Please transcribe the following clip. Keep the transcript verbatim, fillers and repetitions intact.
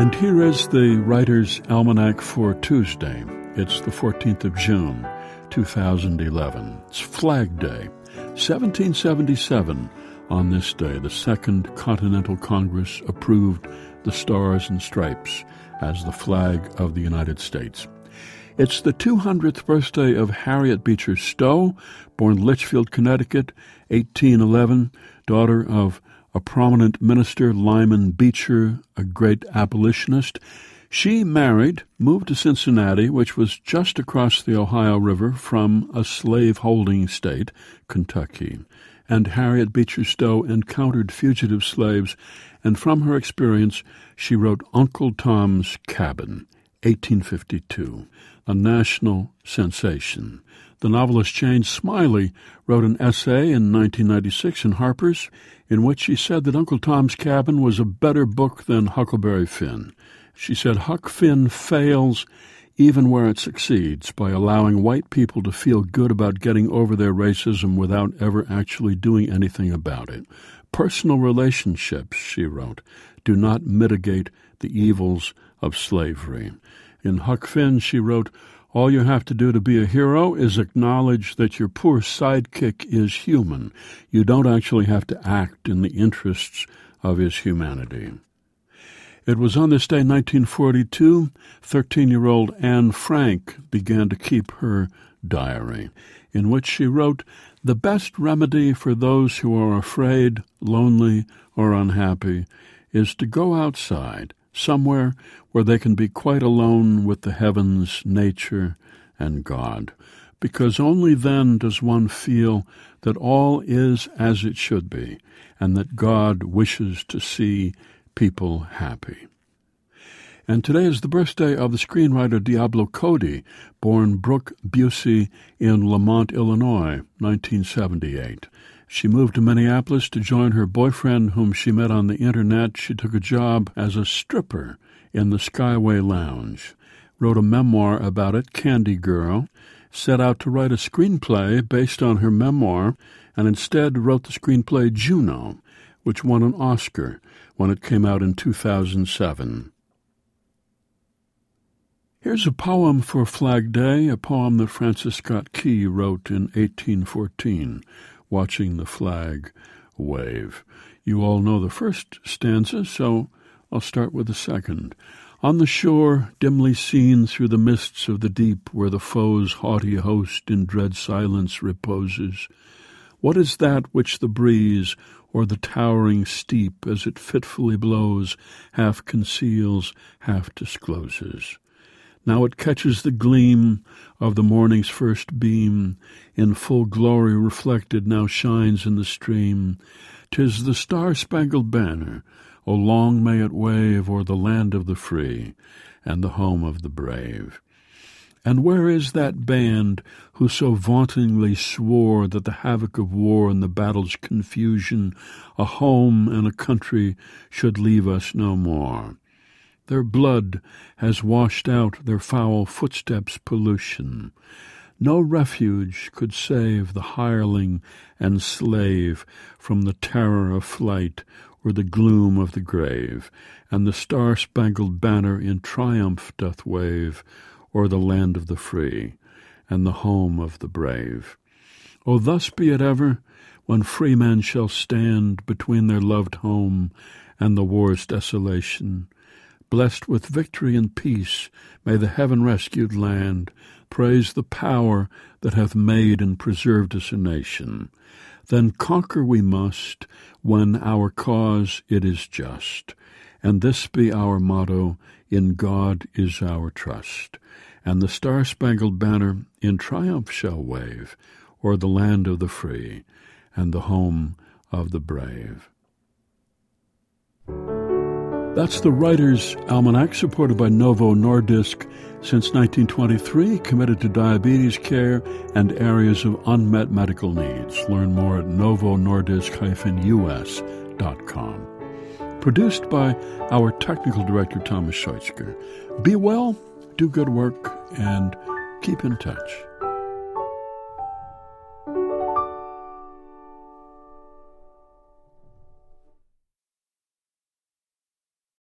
And here is the Writer's Almanac for Tuesday. It's the fourteenth of June, two thousand eleven. It's Flag Day. seventeen seventy-seven, on this day, the Second Continental Congress approved the Stars and Stripes as the flag of the United States. It's the two hundredth birthday of Harriet Beecher Stowe, born Litchfield, Connecticut, eighteen eleven, daughter of a prominent minister, Lyman Beecher, a great abolitionist. She married, moved to Cincinnati, which was just across the Ohio River from a slave-holding state, Kentucky. And Harriet Beecher Stowe encountered fugitive slaves, and from her experience, she wrote Uncle Tom's Cabin, eighteen fifty-two, a national sensation. The novelist Jane Smiley wrote an essay in nineteen ninety-six in Harper's in which she said that Uncle Tom's Cabin was a better book than Huckleberry Finn. She said Huck Finn fails even where it succeeds by allowing white people to feel good about getting over their racism without ever actually doing anything about it. Personal relationships, she wrote, do not mitigate the evils of slavery. In Huck Finn, she wrote, all you have to do to be a hero is acknowledge that your poor sidekick is human. You don't actually have to act in the interests of his humanity. It was on this day, nineteen forty-two, thirteen-year-old Anne Frank began to keep her diary, in which she wrote, the best remedy for those who are afraid, lonely, or unhappy is to go outside, somewhere where they can be quite alone with the heavens, nature, and God, because only then does one feel that all is as it should be, and that God wishes to see people happy. And today is the birthday of the screenwriter Diablo Cody, born Brooke Busey in Lamont, Illinois, nineteen seventy-eight. She moved to Minneapolis to join her boyfriend, whom she met on the internet. She took a job as a stripper in the Skyway Lounge, wrote a memoir about it, Candy Girl, set out to write a screenplay based on her memoir, and instead wrote the screenplay Juno, which won an Oscar when it came out in two thousand seven. Here's a poem for Flag Day, a poem that Francis Scott Key wrote in eighteen fourteen, watching the flag wave. You all know the first stanza, so I'll start with the second. On the shore, dimly seen through the mists of the deep, where the foe's haughty host in dread silence reposes, what is that which the breeze or the towering steep, as it fitfully blows, half conceals, half discloses? Now it catches the gleam of the morning's first beam, in full glory reflected now shines in the stream. 'Tis the star-spangled banner, O long may it wave o'er the land of the free, and the home of the brave. And where is that band who so vauntingly swore that the havoc of war and the battle's confusion, a home and a country, should leave us no more? Their blood has washed out their foul footsteps' pollution. No refuge could save the hireling and slave from the terror of flight or the gloom of the grave, and the star-spangled banner in triumph doth wave o'er the land of the free and the home of the brave. O thus be it ever, when free men shall stand between their loved home and the war's desolation. Blessed with victory and peace, may the heaven-rescued land praise the power that hath made and preserved us a nation. Then conquer we must, when our cause it is just, and this be our motto, in God is our trust. And the star-spangled banner in triumph shall wave o'er the land of the free and the home of the brave. That's the Writer's Almanac, supported by Novo Nordisk since nineteen twenty-three, committed to diabetes care and areas of unmet medical needs. Learn more at novo nordisk dash u s dot com. Produced by our technical director, Thomas Scheutzger. Be well, do good work, and keep in touch.